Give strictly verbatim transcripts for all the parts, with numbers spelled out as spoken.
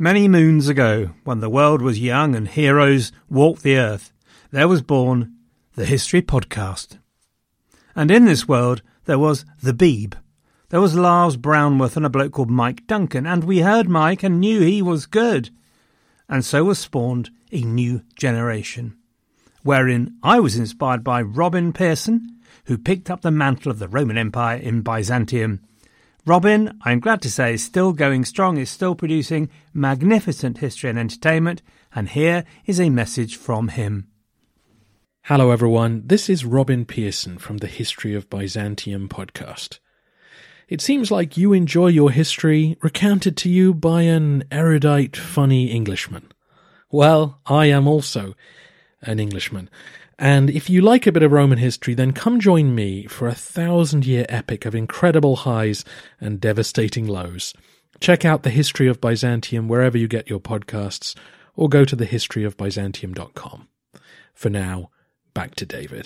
Many moons ago, when the world was young and heroes walked the earth, there was born the History Podcast. And in this world, there was the Beeb. There was Lars Brownworth and a bloke called Mike Duncan, and we heard Mike and knew he was good. And so was spawned a new generation, wherein I was inspired by Robin Pearson, who picked up the mantle of the Roman Empire in Byzantium. Robin, I'm glad to say, is still going strong, is still producing magnificent history and entertainment, and here is a message from him. Hello everyone, this is Robin Pearson from the History of Byzantium podcast. It seems like you enjoy your history recounted to you by an erudite, funny Englishman. Well, I am also an Englishman. And if you like a bit of Roman history, then come join me for a thousand-year epic of incredible highs and devastating lows. Check out The History of Byzantium wherever you get your podcasts, or go to the history of byzantium dot com. For now, back to David.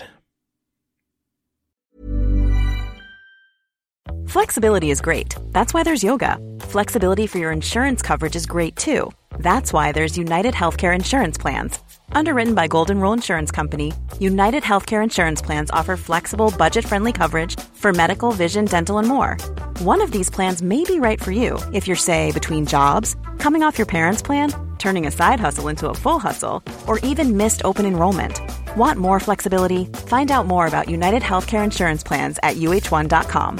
Flexibility is great. That's why there's yoga. Flexibility for your insurance coverage is great too. That's why there's United Healthcare Insurance Plans. Underwritten by Golden Rule Insurance Company, United Healthcare Insurance Plans offer flexible, budget-friendly coverage for medical, vision, dental, and more. One of these plans may be right for you if you're, say, between jobs, coming off your parents' plan, turning a side hustle into a full hustle, or even missed open enrollment. Want more flexibility? Find out more about United Healthcare Insurance Plans at U H one dot com.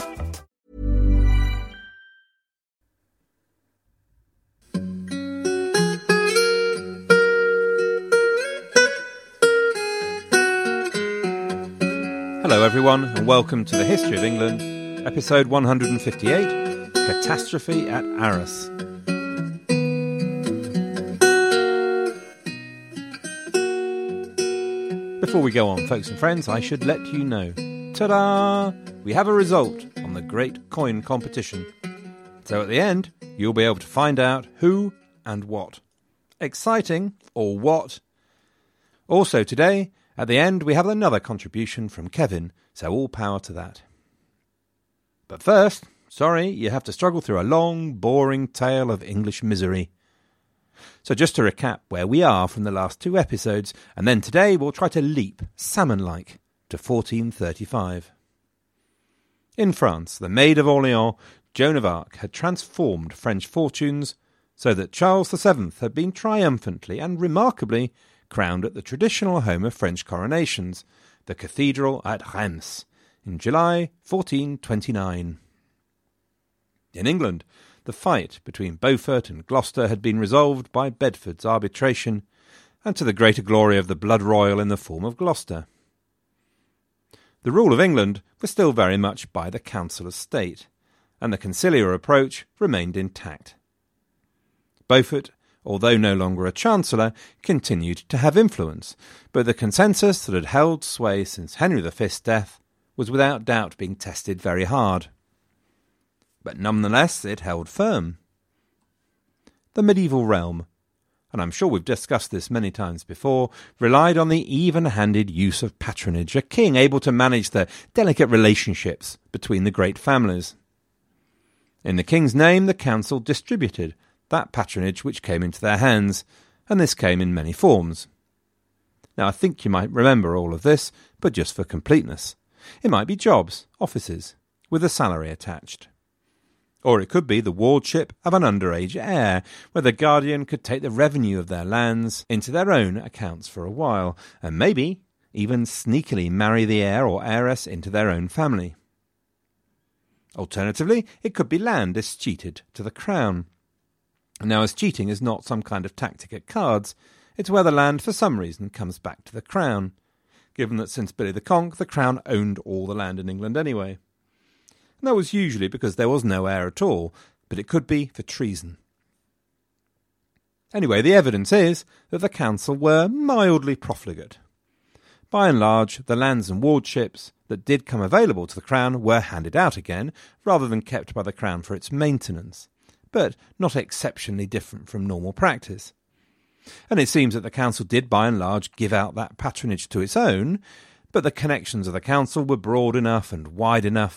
Hello everyone, and welcome to the History of England, episode one hundred fifty-eight, Catastrophe at Arras. Before we go on, folks and friends, I should let you know, ta-da! We have a result on the Great Coin Competition. So at the end, you'll be able to find out who and what. Exciting, or what? Also today, at the end, we have another contribution from Kevin, so all power to that. But first, sorry, you have to struggle through a long, boring tale of English misery. So just to recap where we are from the last two episodes, and then today we'll try to leap, salmon-like, to fourteen thirty-five. In France, the Maid of Orleans, Joan of Arc, had transformed French fortunes so that Charles the Seventh had been triumphantly and remarkably crowned at the traditional home of French coronations, the cathedral at Reims, in July fourteen twenty-nine. In England, the fight between Beaufort and Gloucester had been resolved by Bedford's arbitration, and to the greater glory of the blood royal in the form of Gloucester. The rule of England was still very much by the Council of State, and the conciliar approach remained intact. Beaufort, although no longer a chancellor, continued to have influence, but the consensus that had held sway since Henry the Fifth's death was without doubt being tested very hard. But nonetheless it held firm. The medieval realm, and I'm sure we've discussed this many times before, relied on the even-handed use of patronage, a king able to manage the delicate relationships between the great families. In the king's name, the council distributed that patronage which came into their hands, and this came in many forms. Now I think you might remember all of this, but just for completeness. It might be jobs, offices, with a salary attached. Or it could be the wardship of an underage heir, where the guardian could take the revenue of their lands into their own accounts for a while, and maybe even sneakily marry the heir or heiress into their own family. Alternatively, it could be land escheated to the crown. Now, as cheating is not some kind of tactic at cards, it's where the land for some reason comes back to the crown, given that since Billy the Conk, the crown owned all the land in England anyway. And that was usually because there was no heir at all, but it could be for treason. Anyway, the evidence is that the council were mildly profligate. By and large, the lands and wardships that did come available to the crown were handed out again, rather than kept by the crown for its maintenance, but not exceptionally different from normal practice. And it seems that the council did by and large give out that patronage to its own, but the connections of the council were broad enough and wide enough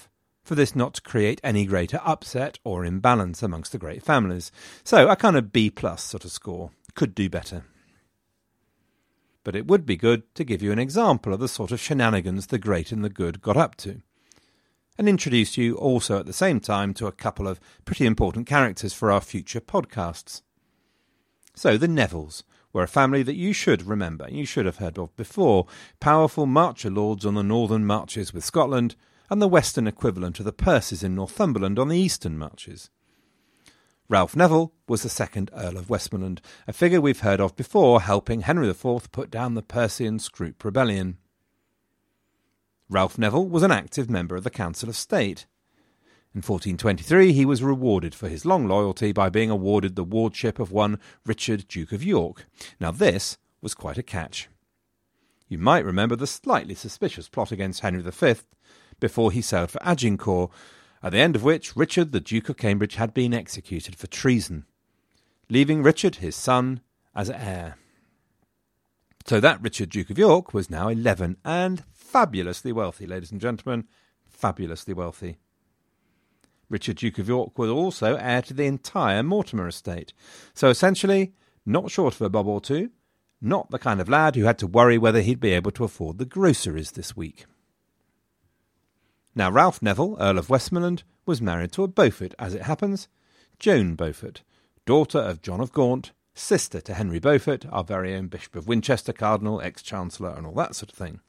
for this not to create any greater upset or imbalance amongst the great families. So a kind of B plus sort of score. Could do better. But it would be good to give you an example of the sort of shenanigans the great and the good got up to, and introduce you also at the same time to a couple of pretty important characters for our future podcasts. So the Nevilles were a family that you should remember, you should have heard of before, powerful marcher lords on the northern marches with Scotland, and the western equivalent of the Percys in Northumberland on the eastern marches. Ralph Neville was the second Earl of Westmoreland, a figure we've heard of before, helping Henry the Fourth put down the Percy and Scroope rebellion. Ralph Neville was an active member of the Council of State. In fourteen twenty-three he was rewarded for his long loyalty by being awarded the wardship of one Richard, Duke of York. Now this was quite a catch. You might remember the slightly suspicious plot against Henry the Fifth before he sailed for Agincourt, at the end of which Richard, the Duke of Cambridge, had been executed for treason, leaving Richard, his son, as heir. So that Richard, Duke of York, was now eleven and fabulously wealthy, ladies and gentlemen, fabulously wealthy. Richard, Duke of York, was also heir to the entire Mortimer estate, so essentially not short of a bob or two, not the kind of lad who had to worry whether he'd be able to afford the groceries this week. Now Ralph Neville, Earl of Westmoreland, was married to a Beaufort, as it happens, Joan Beaufort, daughter of John of Gaunt, sister to Henry Beaufort, our very own Bishop of Winchester, Cardinal, ex-Chancellor, and all that sort of thing.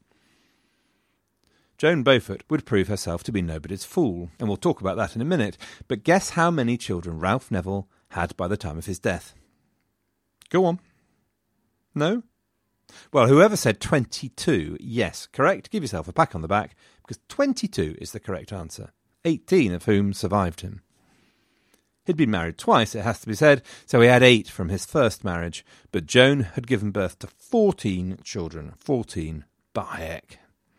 Joan Beaufort would prove herself to be nobody's fool, and we'll talk about that in a minute, but guess how many children Ralph Neville had by the time of his death? Go on. No? Well, whoever said twenty-two, yes, correct. Give yourself a pat on the back, because twenty-two is the correct answer, eighteen of whom survived him. He'd been married twice, it has to be said, so he had eight from his first marriage, but Joan had given birth to fourteen children. Fourteen. By heck.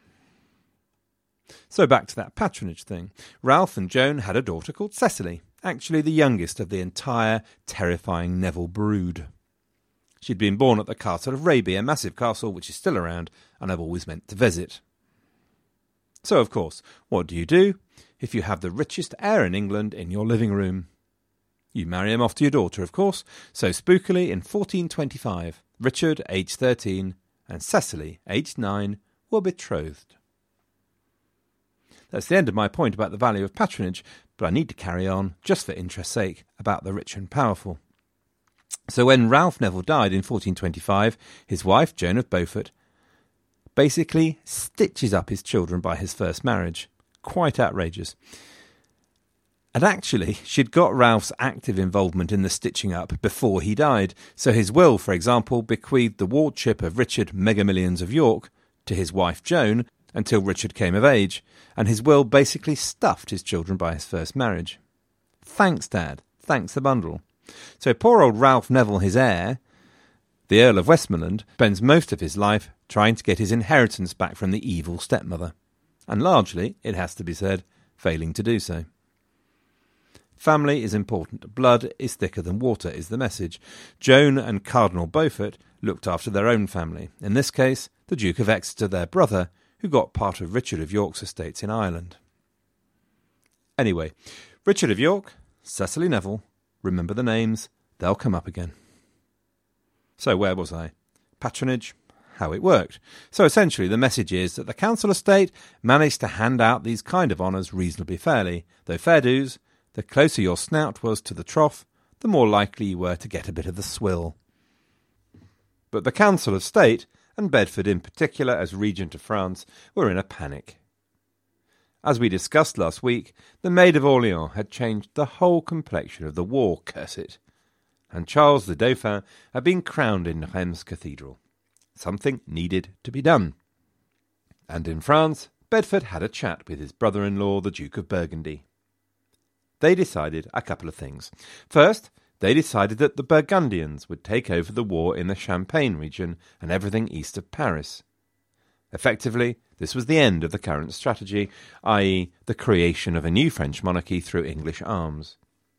So back to that patronage thing. Ralph and Joan had a daughter called Cecily, actually the youngest of the entire terrifying Neville brood. She'd been born at the Castle of Raby, a massive castle which is still around, and I've always meant to visit. So, of course, what do you do if you have the richest heir in England in your living room? You marry him off to your daughter, of course, so spookily in fourteen twenty-five, Richard, aged thirteen, and Cecily, aged nine, were betrothed. That's the end of my point about the value of patronage, but I need to carry on, just for interest's sake, about the rich and powerful. So when Ralph Neville died in fourteen twenty-five, his wife, Joan of Beaufort, basically stitches up his children by his first marriage. Quite outrageous. And actually, she'd got Ralph's active involvement in the stitching up before he died, so his will, for example, bequeathed the wardship of Richard Megamillions of York to his wife Joan until Richard came of age, and his will basically stuffed his children by his first marriage. Thanks, Dad. Thanks the bundle. So poor old Ralph Neville, his heir, the Earl of Westmoreland, spends most of his life trying to get his inheritance back from the evil stepmother, and largely, it has to be said, failing to do so. Family is important. Blood is thicker than water is the message. Joan and Cardinal Beaufort looked after their own family, in this case the Duke of Exeter, their brother, who got part of Richard of York's estates in Ireland. Anyway, Richard of York, Cecily Neville, remember the names, they'll come up again. So where was I? Patronage, how it worked. So essentially the message is that the Council of State managed to hand out these kind of honours reasonably fairly, though fair dues, the closer your snout was to the trough, the more likely you were to get a bit of the swill. But the Council of State, and Bedford in particular as Regent of France, were in a panic. As we discussed last week, the Maid of Orleans had changed the whole complexion of the war, curse it, and Charles the Dauphin had been crowned in Reims Cathedral. Something needed to be done. And in France, Bedford had a chat with his brother-in-law, the Duke of Burgundy. They decided a couple of things. First, they decided that the Burgundians would take over the war in the Champagne region and everything east of Paris. Effectively, this was the end of the current strategy, that is the creation of a new French monarchy through English arms.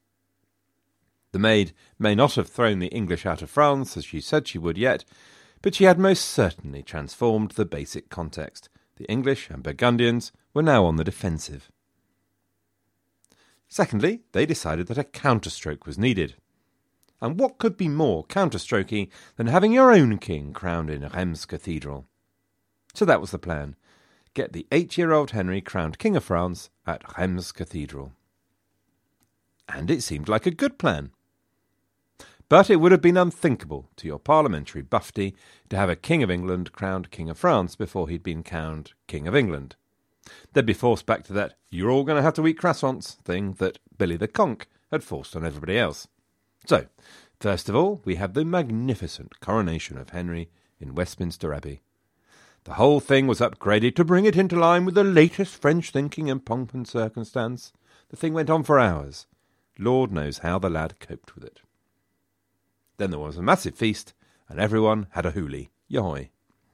The Maid may not have thrown the English out of France, as she said she would yet, but she had most certainly transformed the basic context. The English and Burgundians were now on the defensive. Secondly, they decided that a counterstroke was needed. And what could be more counterstrokey than having your own king crowned in Reims Cathedral? So that was the plan. Get the eight-year-old Henry crowned King of France at Reims Cathedral. And it seemed like a good plan. But it would have been unthinkable to your parliamentary buffety to have a King of England crowned King of France before he'd been crowned King of England. They'd be forced back to that "you're all going to have to eat croissants" thing that Billy the Conk had forced on everybody else. So, first of all, we have the magnificent coronation of Henry in Westminster Abbey. The whole thing was upgraded to bring it into line with the latest French thinking and pomp and circumstance. The thing went on for hours. Lord knows how the lad coped with it. Then there was a massive feast, and everyone had a hoolie. Yoy!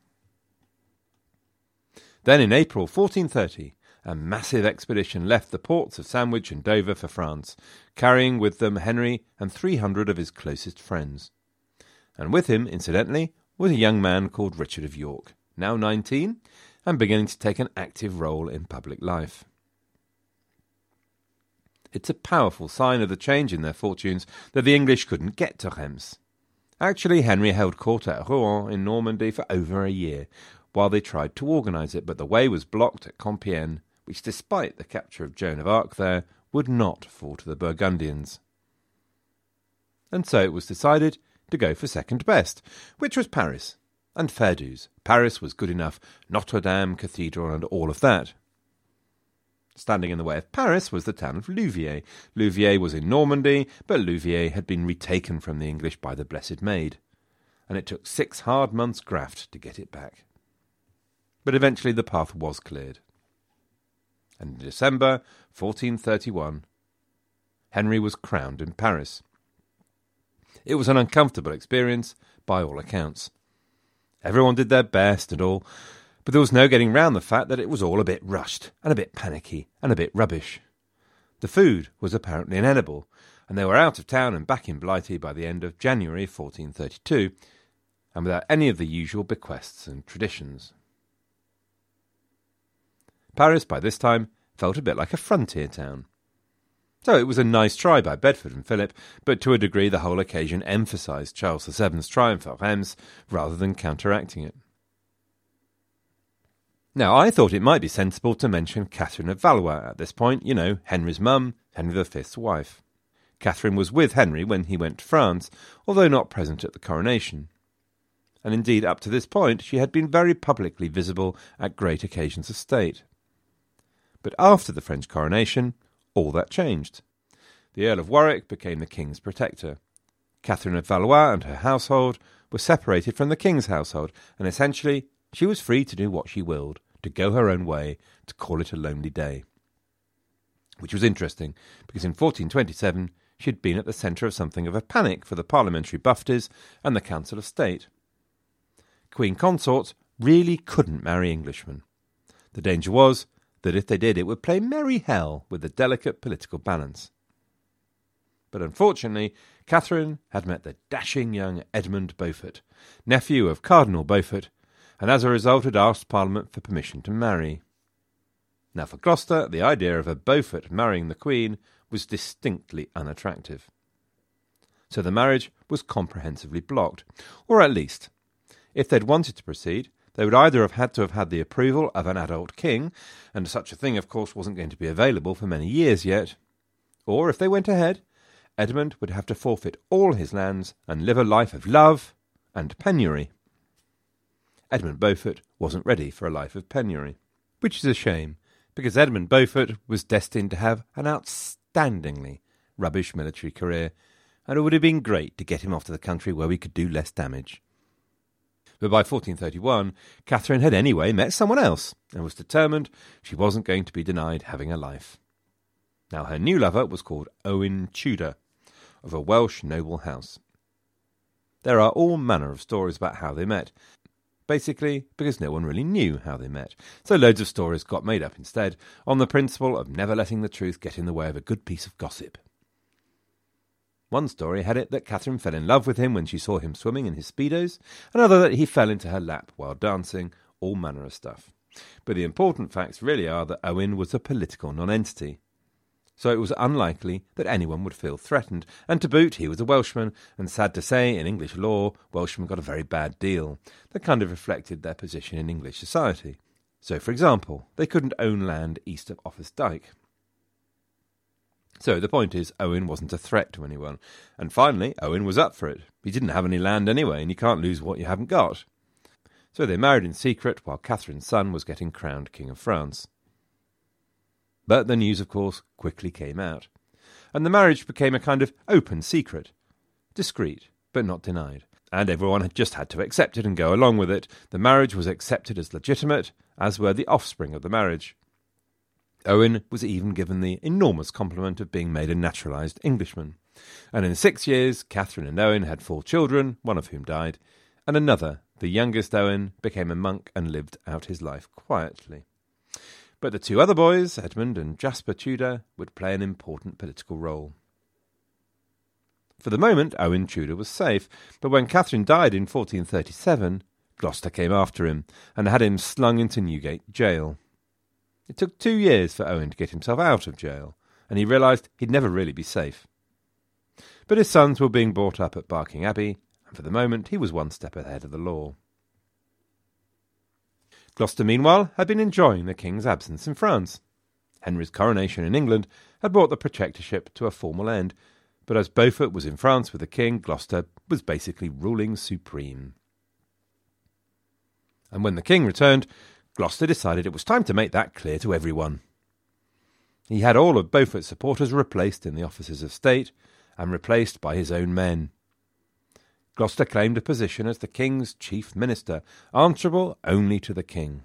Then in April fourteen thirty, a massive expedition left the ports of Sandwich and Dover for France, carrying with them Henry and three hundred of his closest friends. And with him, incidentally, was a young man called Richard of York, now nineteen, and beginning to take an active role in public life. It's a powerful sign of the change in their fortunes that the English couldn't get to Reims. Actually, Henry held court at Rouen in Normandy for over a year, while they tried to organise it, but the way was blocked at Compiègne, which, despite the capture of Joan of Arc there, would not fall to the Burgundians. And so it was decided to go for second best, which was Paris. And fair dues. Paris was good enough, Notre Dame Cathedral and all of that. Standing in the way of Paris was the town of Louviers. Louviers was in Normandy, but Louviers had been retaken from the English by the Blessed Maid, and it took six hard months' graft to get it back. But eventually the path was cleared. And in December fourteen thirty-one, Henry was crowned in Paris. It was an uncomfortable experience, by all accounts. Everyone did their best and all, but there was no getting round the fact that it was all a bit rushed, and a bit panicky, and a bit rubbish. The food was apparently inedible, and they were out of town and back in Blighty by the end of January fourteen thirty-two, and without any of the usual bequests and traditions. Paris, by this time, felt a bit like a frontier town. So it was a nice try by Bedford and Philip, but to a degree the whole occasion emphasised Charles the Seventh's triumph at Reims rather than counteracting it. Now, I thought it might be sensible to mention Catherine of Valois at this point, you know, Henry's mum, Henry the Fifth's wife. Catherine was with Henry when he went to France, although not present at the coronation. And indeed, up to this point, she had been very publicly visible at great occasions of state. But after the French coronation, all that changed. The Earl of Warwick became the king's protector. Catherine of Valois and her household were separated from the king's household, and essentially she was free to do what she willed, to go her own way, to call it a lonely day. Which was interesting, because in fourteen twenty-seven she had been at the centre of something of a panic for the parliamentary bufties and the Council of State. Queen consorts really couldn't marry Englishmen. The danger was that if they did, it would play merry hell with the delicate political balance. But unfortunately, Catherine had met the dashing young Edmund Beaufort, nephew of Cardinal Beaufort, and as a result had asked Parliament for permission to marry. Now for Gloucester, the idea of a Beaufort marrying the Queen was distinctly unattractive. So the marriage was comprehensively blocked, or at least, if they'd wanted to proceed, they would either have had to have had the approval of an adult king, and such a thing, of course, wasn't going to be available for many years yet, or, if they went ahead, Edmund would have to forfeit all his lands and live a life of love and penury. Edmund Beaufort wasn't ready for a life of penury, which is a shame, because Edmund Beaufort was destined to have an outstandingly rubbish military career, and it would have been great to get him off to the country where we could do less damage. But by fourteen thirty-one, Catherine had anyway met someone else, and was determined she wasn't going to be denied having a life. Now her new lover was called Owen Tudor, of a Welsh noble house. There are all manner of stories about how they met, basically because no one really knew how they met, so loads of stories got made up instead, on the principle of never letting the truth get in the way of a good piece of gossip. One story had it that Catherine fell in love with him when she saw him swimming in his Speedos, another that he fell into her lap while dancing, all manner of stuff. But the important facts really are that Owen was a political nonentity. so it was unlikely that anyone would feel threatened, and to boot he was a Welshman, and sad to say, in English law, Welshmen got a very bad deal that kind of reflected their position in English society. So, for example, they couldn't own land east of Offa's Dyke. So the point is, Owen wasn't a threat to anyone, and finally Owen was up for it. He didn't have any land anyway, and you can't lose what you haven't got. So they married in secret while Catherine's son was getting crowned King of France. But the news, of course, quickly came out, and the marriage became a kind of open secret, discreet, but not denied, and everyone had just had to accept it and go along with it. The marriage was accepted as legitimate, as were the offspring of the marriage. Owen was even given the enormous compliment of being made a naturalised Englishman, and in six years Catherine and Owen had four children, one of whom died, and another, the youngest Owen, became a monk and lived out his life quietly. But the two other boys, Edmund and Jasper Tudor, would play an important political role. For the moment, Owen Tudor was safe, but when Catherine died in fourteen thirty-seven, Gloucester came after him and had him slung into Newgate jail. It took two years for Owen to get himself out of jail, and he realised he'd never really be safe. But his sons were being brought up at Barking Abbey, and for the moment he was one step ahead of the law. Gloucester, meanwhile, had been enjoying the king's absence in France. Henry's coronation in England had brought the protectorship to a formal end, but as Beaufort was in France with the king, Gloucester was basically ruling supreme. And when the king returned, Gloucester decided it was time to make that clear to everyone. He had all of Beaufort's supporters replaced in the offices of state, and replaced by his own men. Gloucester claimed a position as the king's chief minister, answerable only to the king.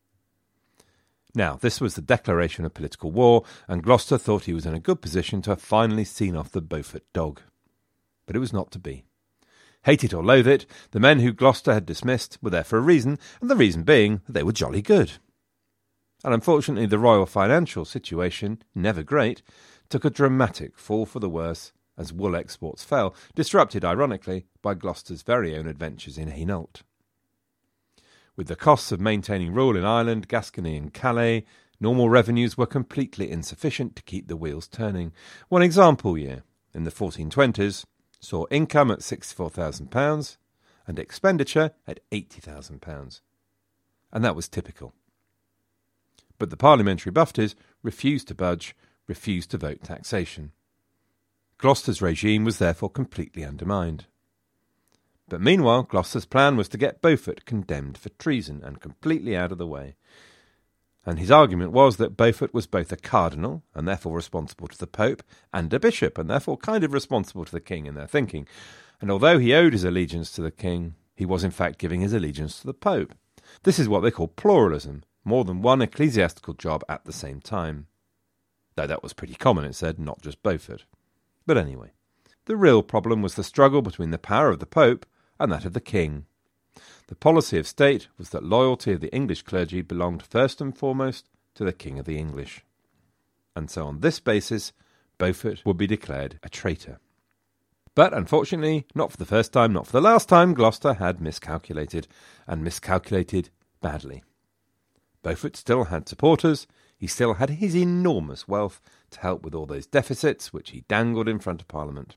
Now, this was the declaration of political war, and Gloucester thought he was in a good position to have finally seen off the Beaufort dog. But it was not to be. Hate it or loathe it, the men who Gloucester had dismissed were there for a reason, and the reason being that they were jolly good. And unfortunately the royal financial situation, never great, took a dramatic fall for the worse as wool exports fell, disrupted, ironically, by Gloucester's very own adventures in Hainault. With the costs of maintaining rule in Ireland, Gascony and Calais, normal revenues were completely insufficient to keep the wheels turning. One example year, in the fourteen twenties, saw income at sixty-four thousand pounds and expenditure at eighty thousand pounds. And that was typical. But the parliamentary buffters refused to budge, refused to vote taxation. Gloucester's regime was therefore completely undermined. But meanwhile, Gloucester's plan was to get Beaufort condemned for treason and completely out of the way. And his argument was that Beaufort was both a cardinal, and therefore responsible to the Pope, and a bishop, and therefore kind of responsible to the king in their thinking. And although he owed his allegiance to the king, he was in fact giving his allegiance to the Pope. This is what they call pluralism, more than one ecclesiastical job at the same time. Though that was pretty common, it said, not just Beaufort. But anyway, the real problem was the struggle between the power of the Pope and that of the king. The policy of state was that loyalty of the English clergy belonged first and foremost to the King of the English. And so on this basis, Beaufort would be declared a traitor. But unfortunately, not for the first time, not for the last time, Gloucester had miscalculated, and miscalculated badly. Beaufort still had supporters, he still had his enormous wealth to help with all those deficits which he dangled in front of Parliament.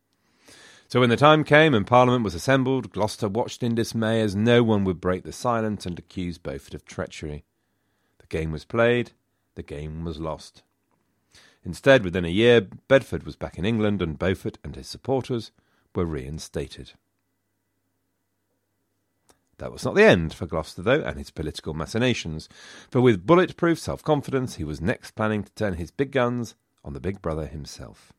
So when the time came and Parliament was assembled, Gloucester watched in dismay as no one would break the silence and accuse Beaufort of treachery. The game was played, the game was lost. Instead, within a year, Bedford was back in England and Beaufort and his supporters were reinstated. That was not the end for Gloucester, though, and his political machinations, for with bulletproof self-confidence he was next planning to turn his big guns on the big brother himself.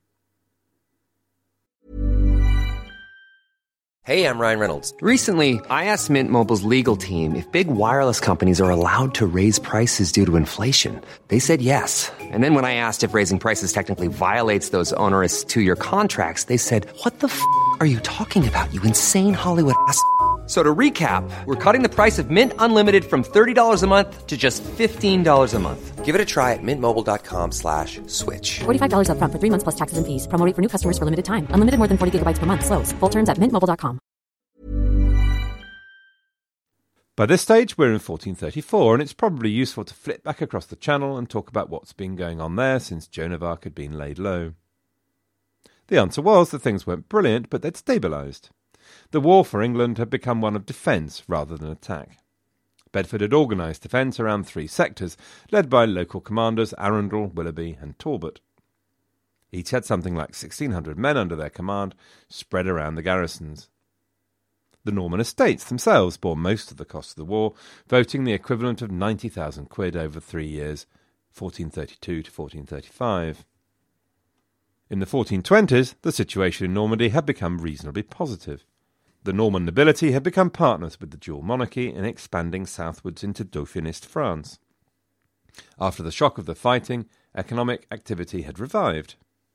Hey, I'm Ryan Reynolds. Recently, I asked Mint Mobile's legal team if big wireless companies are allowed to raise prices due to inflation. They said yes. And then when I asked if raising prices technically violates those onerous two-year contracts, they said, "What the f*** are you talking about, you insane Hollywood ass f- So to recap, we're cutting the price of Mint Unlimited from thirty dollars a month to just fifteen dollars a month. Give it a try at mintmobile.com slash switch. forty-five dollars up front for three months plus taxes and fees. Promo rate for new customers for limited time. Unlimited more than forty gigabytes per month. Slows full terms at mint mobile dot com. By this stage, we're in fourteen thirty-four, and it's probably useful to flip back across the channel and talk about what's been going on there since Joan of Arc had been laid low. The answer was that things weren't brilliant, but they'd stabilised. The war for England had become one of defence rather than attack. Bedford had organised defence around three sectors, led by local commanders Arundel, Willoughby and Talbot. Each had something like sixteen hundred men under their command, spread around the garrisons. The Norman estates themselves bore most of the cost of the war, voting the equivalent of ninety thousand quid over three years, fourteen thirty-two to fourteen thirty-five. In the fourteen twenties, the situation in Normandy had become reasonably positive. The Norman nobility had become partners with the dual monarchy in expanding southwards into Dauphinist France. After the shock of the fighting, economic activity had revived.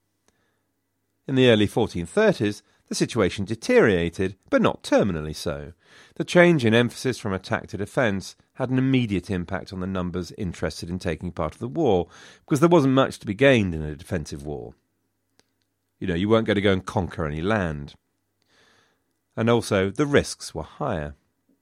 In the early fourteen thirties, the situation deteriorated, but not terminally so. The change in emphasis from attack to defence had an immediate impact on the numbers interested in taking part of the war, because there wasn't much to be gained in a defensive war. You know, you weren't going to go and conquer any land. And also, the risks were higher.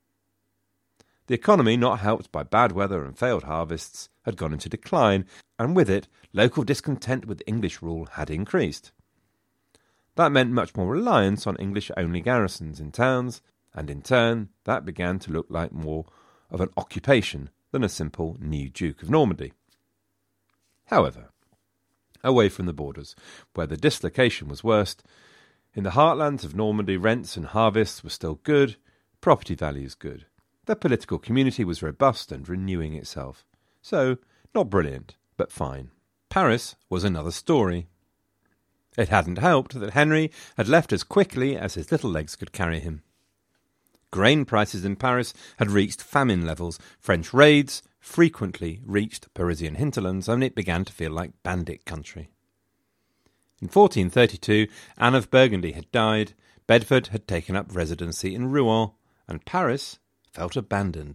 The economy, not helped by bad weather and failed harvests, had gone into decline, and with it, local discontent with English rule had increased. That meant much more reliance on English-only garrisons in towns, and in turn, that began to look like more of an occupation than a simple new Duke of Normandy. However, away from the borders, where the dislocation was worst, in the heartlands of Normandy, rents and harvests were still good, property values good. The political community was robust and renewing itself. So, not brilliant, but fine. Paris was another story. It hadn't helped that Henry had left as quickly as his little legs could carry him. Grain prices in Paris had reached famine levels, French raids frequently reached Parisian hinterlands, and it began to feel like bandit country. In fourteen thirty-two, Anne of Burgundy had died, Bedford had taken up residency in Rouen, and Paris felt abandoned.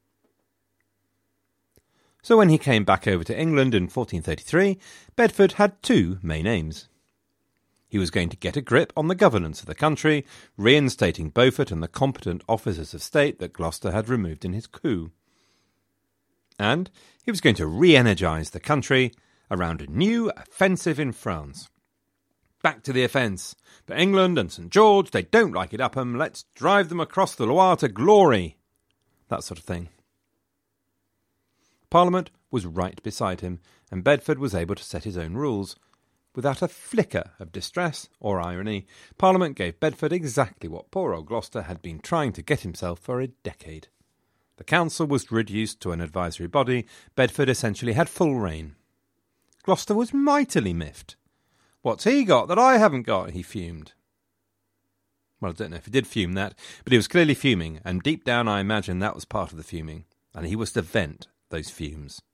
So when he came back over to England in fourteen thirty-three, Bedford had two main aims. He was going to get a grip on the governance of the country, reinstating Beaufort and the competent officers of state that Gloucester had removed in his coup. And he was going to re-energise the country around a new offensive in France. Back to the offence. For England and Saint George, they don't like it Upham. Let's drive them across the Loire to glory. That sort of thing. Parliament was right beside him, and Bedford was able to set his own rules. Without a flicker of distress or irony, Parliament gave Bedford exactly what poor old Gloucester had been trying to get himself for a decade. The council was reduced to an advisory body. Bedford essentially had full reign. Gloucester was mightily miffed. "What's he got that I haven't got?" he fumed. Well, I don't know if he did fume that, but he was clearly fuming, and deep down I imagine that was part of the fuming, and he was to vent those fumes.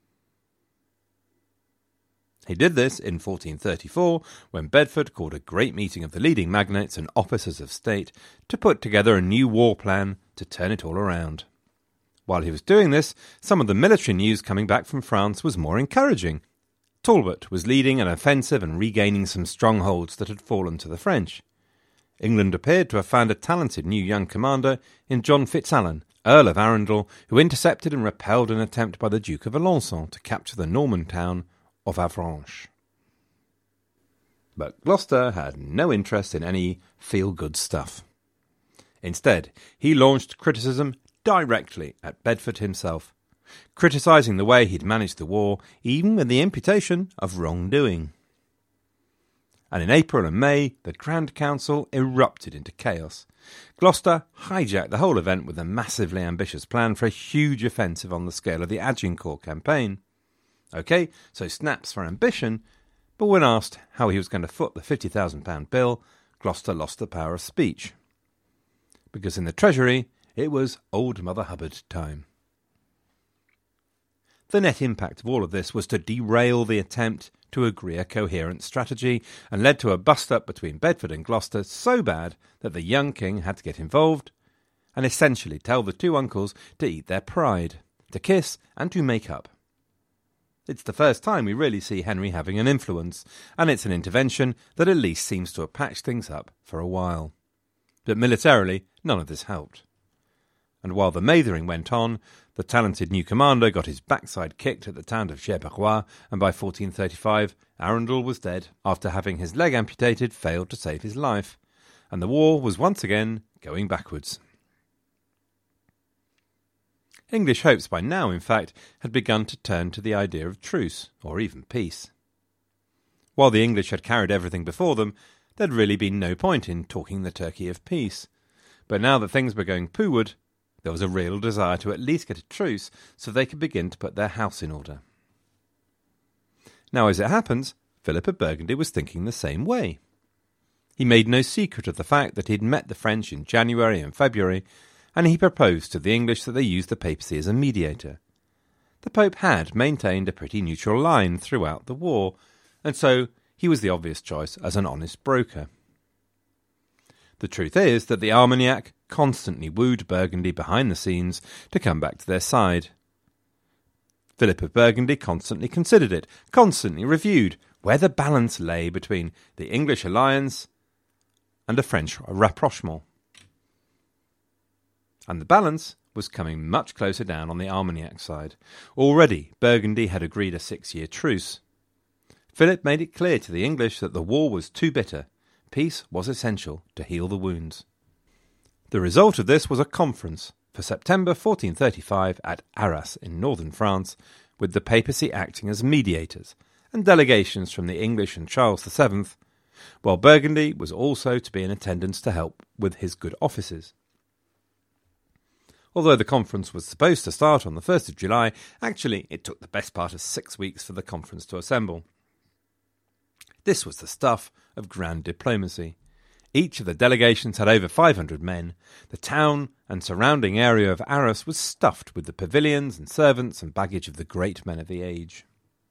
He did this in fourteen thirty-four, when Bedford called a great meeting of the leading magnates and officers of state to put together a new war plan to turn it all around. While he was doing this, some of the military news coming back from France was more encouraging. Talbot was leading an offensive and regaining some strongholds that had fallen to the French. England appeared to have found a talented new young commander in John Fitzalan, Earl of Arundel, who intercepted and repelled an attempt by the Duke of Alençon to capture the Norman town of Avranches. But Gloucester had no interest in any feel-good stuff. Instead, he launched criticism directly at Bedford himself, criticising the way he'd managed the war, even with the imputation of wrongdoing. And in April and May, the Grand Council erupted into chaos. Gloucester hijacked the whole event with a massively ambitious plan for a huge offensive on the scale of the Agincourt campaign. OK, so snaps for ambition, but when asked how he was going to foot the fifty thousand pound bill, Gloucester lost the power of speech. Because in the Treasury, it was Old Mother Hubbard time. The net impact of all of this was to derail the attempt to agree a coherent strategy, and led to a bust-up between Bedford and Gloucester so bad that the young king had to get involved and essentially tell the two uncles to eat their pride, to kiss and to make up. It's the first time we really see Henry having an influence, and it's an intervention that at least seems to have patched things up for a while. But militarily, none of this helped. and while the mathering went on, the talented new commander got his backside kicked at the town of Cherbourg, and by fourteen thirty-five Arundel was dead after having his leg amputated failed to save his life, and the war was once again going backwards. English hopes by now, in fact, had begun to turn to the idea of truce, or even peace. While the English had carried everything before them, there'd really been no point in talking the turkey of peace. But now that things were going poo-ward, there was a real desire to at least get a truce so they could begin to put their house in order. Now, as it happens, Philip of Burgundy was thinking the same way. He made no secret of the fact that he'd met the French in January and February, and he proposed to the English that they use the papacy as a mediator. The Pope had maintained a pretty neutral line throughout the war, and so he was the obvious choice as an honest broker. The truth is that the Armagnac constantly wooed Burgundy behind the scenes to come back to their side. Philip of Burgundy constantly considered it, constantly reviewed where the balance lay between the English alliance and a French rapprochement. And the balance was coming much closer down on the Armagnac side. Already Burgundy had agreed a six-year truce. Philip made it clear to the English that the war was too bitter. Peace was essential to heal the wounds. The result of this was a conference for September fourteen thirty-five at Arras in northern France, with the papacy acting as mediators and delegations from the English and Charles the Seventh, while Burgundy was also to be in attendance to help with his good offices. Although the conference was supposed to start on the first of July, actually it took the best part of six weeks for the conference to assemble. This was the stuff of grand diplomacy. Each of the delegations had over five hundred men. The town and surrounding area of Arras was stuffed with the pavilions and servants and baggage of the great men of the age.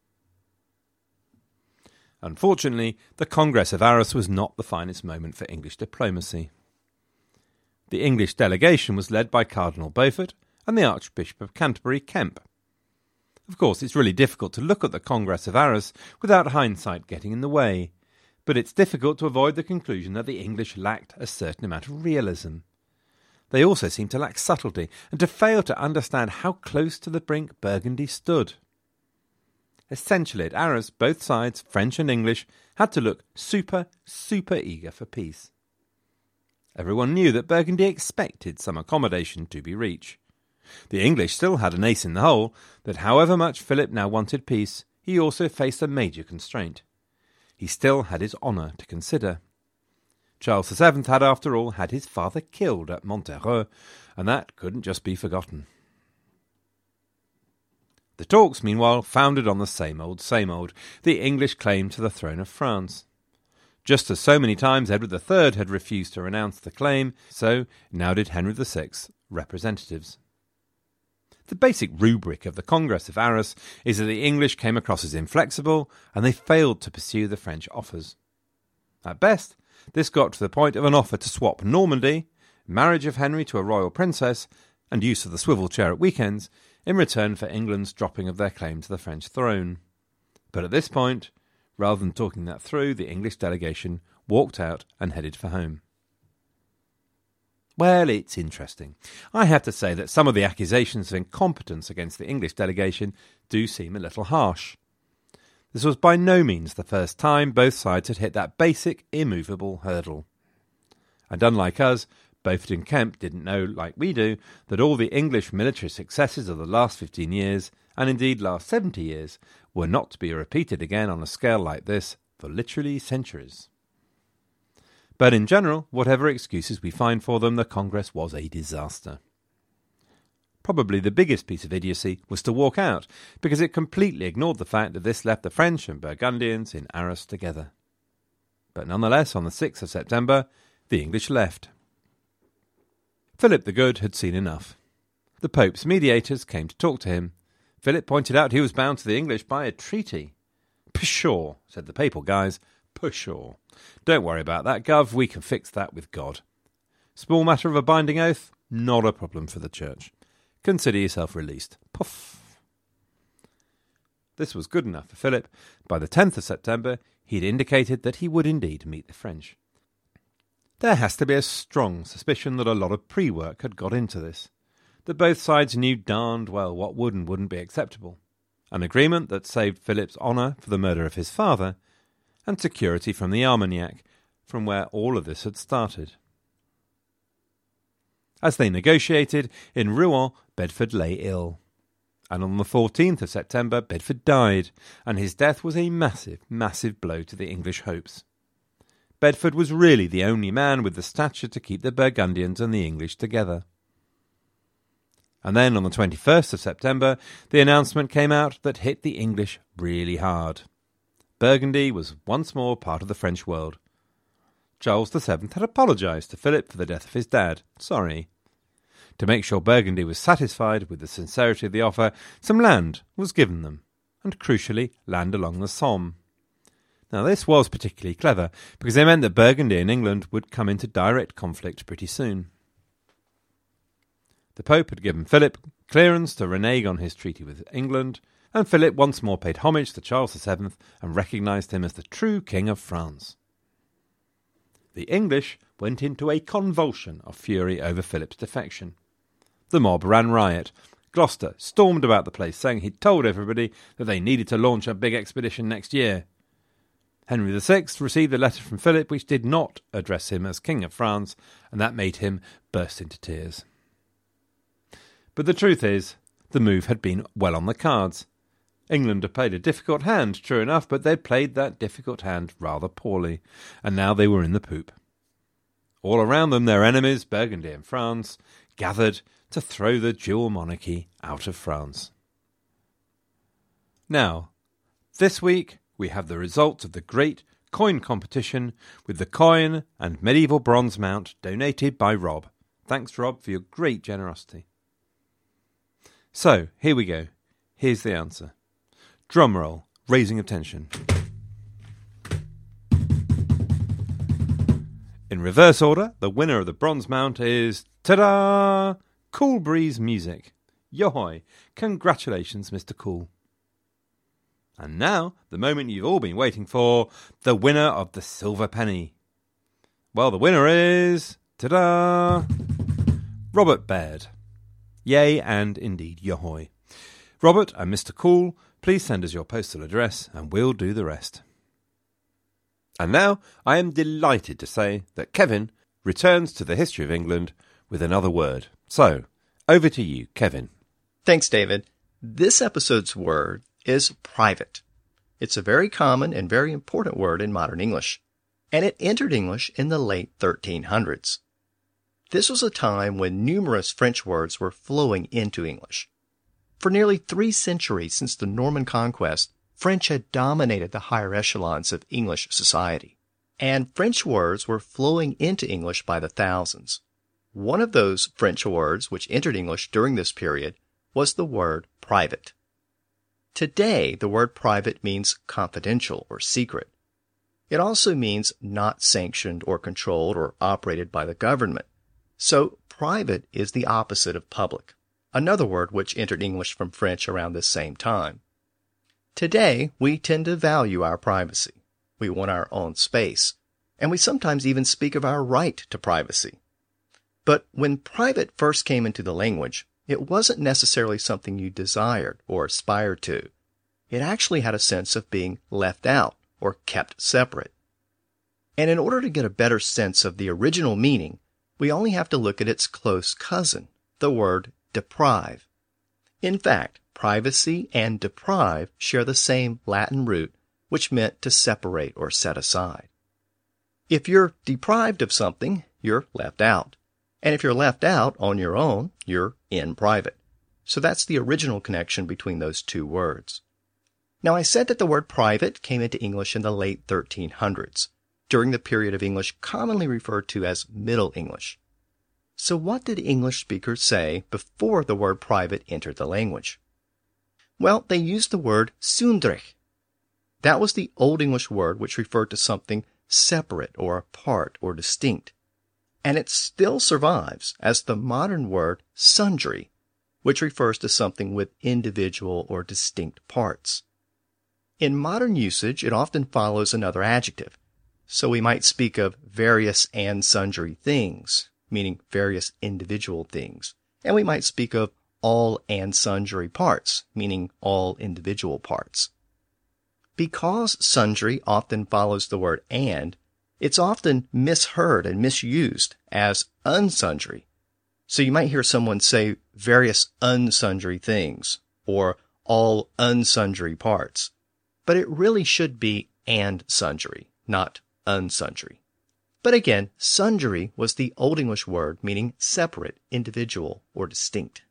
Unfortunately, the Congress of Arras was not the finest moment for English diplomacy. The English delegation was led by Cardinal Beaufort and the Archbishop of Canterbury, Kemp. Of course, it's really difficult to look at the Congress of Arras without hindsight getting in the way, but it's difficult to avoid the conclusion that the English lacked a certain amount of realism. They also seemed to lack subtlety and to fail to understand how close to the brink Burgundy stood. Essentially, at Arras, both sides, French and English, had to look super, super eager for peace. Everyone knew that Burgundy expected some accommodation to be reached. The English still had an ace in the hole, that however much Philip now wanted peace, he also faced a major constraint. He still had his honour to consider. Charles the Seventh had, after all, had his father killed at Montereau, and that couldn't just be forgotten. The talks, meanwhile, founded on the same old, same old, the English claim to the throne of France. Just as so many times Edward the Third had refused to renounce the claim, so now did Henry the Sixth's representatives. The basic rubric of the Congress of Arras is that the English came across as inflexible, and they failed to pursue the French offers. At best, this got to the point of an offer to swap Normandy, marriage of Henry to a royal princess, and use of the swivel chair at weekends, in return for England's dropping of their claim to the French throne. But at this point, rather than talking that through, the English delegation walked out and headed for home. Well, it's interesting. I have to say that some of the accusations of incompetence against the English delegation do seem a little harsh. This was by no means the first time both sides had hit that basic, immovable hurdle. And unlike us, Beaufort and Kemp didn't know, like we do, that all the English military successes of the last fifteen years, and indeed last seventy years, were not to be repeated again on a scale like this for literally centuries. But in general, whatever excuses we find for them, the Congress was a disaster. Probably the biggest piece of idiocy was to walk out, because it completely ignored the fact that this left the French and Burgundians in Arras together. But nonetheless, on the sixth of September, the English left. Philip the Good had seen enough. The Pope's mediators came to talk to him. Philip pointed out he was bound to the English by a treaty. "Pshaw," said the papal guys. "Pshaw. Don't worry about that, Gov. We can fix that with God. Small matter of a binding oath? Not a problem for the Church. Consider yourself released." Puff. This was good enough for Philip. By the tenth of September, he had indicated that he would indeed meet the French. There has to be a strong suspicion that a lot of pre-work had got into this. that both sides knew darned well what would and wouldn't be acceptable. An agreement that saved Philip's honour for the murder of his father, and security from the Armagnac, from where all of this had started. As they negotiated, in Rouen, Bedford lay ill. And on the fourteenth of September, Bedford died, and his death was a massive, massive blow to the English hopes. Bedford was really the only man with the stature to keep the Burgundians and the English together. And then on the twenty-first of September, the announcement came out that hit the English really hard. Burgundy was once more part of the French world. Charles the Seventh had apologised to Philip for the death of his dad. Sorry. To make sure Burgundy was satisfied with the sincerity of the offer, some land was given them, and crucially, land along the Somme. Now this was particularly clever, because it meant that Burgundy and England would come into direct conflict pretty soon. The Pope had given Philip clearance to renege on his treaty with England, and Philip once more paid homage to Charles the Seventh and recognised him as the true King of France. The English went into a convulsion of fury over Philip's defection. The mob ran riot. Gloucester stormed about the place, saying he'd told everybody that they needed to launch a big expedition next year. Henry the Sixth received a letter from Philip which did not address him as King of France, and that made him burst into tears. But the truth is, the move had been well on the cards. England had played a difficult hand, true enough, but they'd played that difficult hand rather poorly, and now they were in the poop. All around them, their enemies, Burgundy and France, gathered to throw the dual monarchy out of France. Now, this week we have the results of the great coin competition with the coin and medieval bronze mount donated by Rob. Thanks, Rob, for your great generosity. So, here we go. Here's the answer. Drum roll, raising of tension. In reverse order, the winner of the bronze mount is, ta-da! Cool Breeze Music. Yohoy! Congratulations, Mister Cool. And now, the moment you've all been waiting for, the winner of the silver penny. Well, the winner is, ta-da! Robert Baird. Yay and indeed yohoy. Robert and Mister Cool, please send us your postal address and we'll do the rest. And now I am delighted to say that Kevin returns to the history of England with another word. So, over to you, Kevin. Thanks, David. This episode's word is private. It's a very common and very important word in modern English, and it entered English in the late thirteen hundreds. This was a time when numerous French words were flowing into English. For nearly three centuries since the Norman conquest, French had dominated the higher echelons of English society, and French words were flowing into English by the thousands. One of those French words which entered English during this period was the word private. Today, the word private means confidential or secret. It also means not sanctioned or controlled or operated by the government. So, private is the opposite of public, another word which entered English from French around this same time. Today, we tend to value our privacy. We want our own space, and we sometimes even speak of our right to privacy. But when private first came into the language, it wasn't necessarily something you desired or aspired to. It actually had a sense of being left out or kept separate. And in order to get a better sense of the original meaning, we only have to look at its close cousin, the word deprive. In fact, privacy and deprive share the same Latin root, which meant to separate or set aside. If you're deprived of something, you're left out. And if you're left out on your own, you're in private. So that's the original connection between those two words. Now, I said that the word private came into English in the late thirteen hundreds, during the period of English commonly referred to as Middle English. So what did English speakers say before the word private entered the language? Well, they used the word zundrig. That was the Old English word which referred to something separate or apart or distinct. And it still survives as the modern word sundry, which refers to something with individual or distinct parts. In modern usage, it often follows another adjective. So we might speak of various and sundry things, meaning various individual things, And we might speak of all and sundry parts, meaning all individual parts. Because sundry often follows the word and, it's often misheard and misused as unsundry. So you might hear someone say various unsundry things, or all unsundry parts. But it really should be and sundry, not unsundry. But again, sundry was the Old English word meaning separate, individual, or distinct.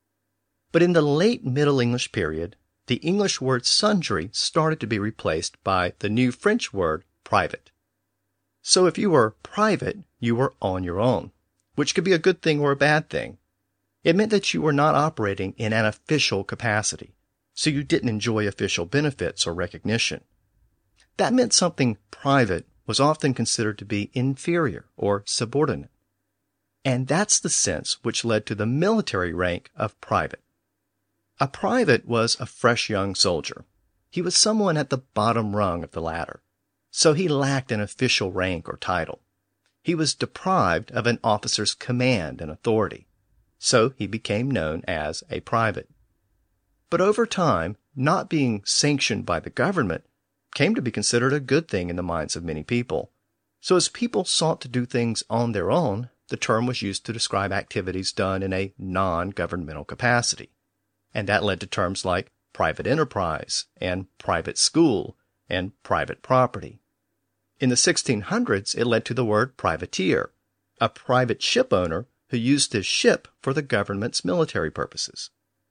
But in the late Middle English period, the English word sundry started to be replaced by the new French word private. So if you were private, you were on your own, which could be a good thing or a bad thing. It meant that you were not operating in an official capacity, so you didn't enjoy official benefits or recognition. That meant something private was often considered to be inferior or subordinate. And that's the sense which led to the military rank of private. A private was a fresh young soldier. He was someone at the bottom rung of the ladder, so he lacked an official rank or title. He was deprived of an officer's command and authority, so he became known as a private. But over time, not being sanctioned by the government came to be considered a good thing in the minds of many people. So as people sought to do things on their own, the term was used to describe activities done in a non-governmental capacity. And that led to terms like private enterprise and private school and private property. In the sixteen hundreds, it led to the word privateer, a private ship owner who used his ship for the government's military purposes.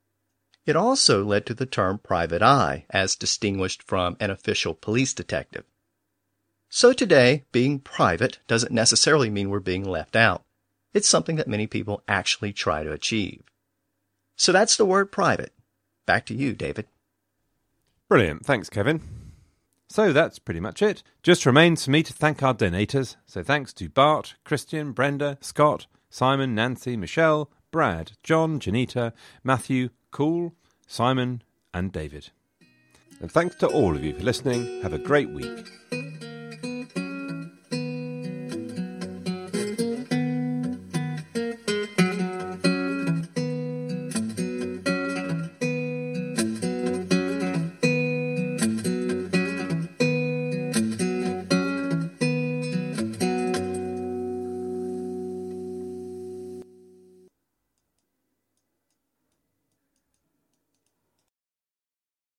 It also led to the term private eye, as distinguished from an official police detective. So today, being private doesn't necessarily mean we're being left out. It's something that many people actually try to achieve. So that's the word private. Back to you, David. Brilliant. Thanks, Kevin. So that's pretty much it. Just remains for me to thank our donators. So thanks to Bart, Christian, Brenda, Scott, Simon, Nancy, Michelle, Brad, John, Janita, Matthew, Cool, Simon and David. And thanks to all of you for listening. Have a great week.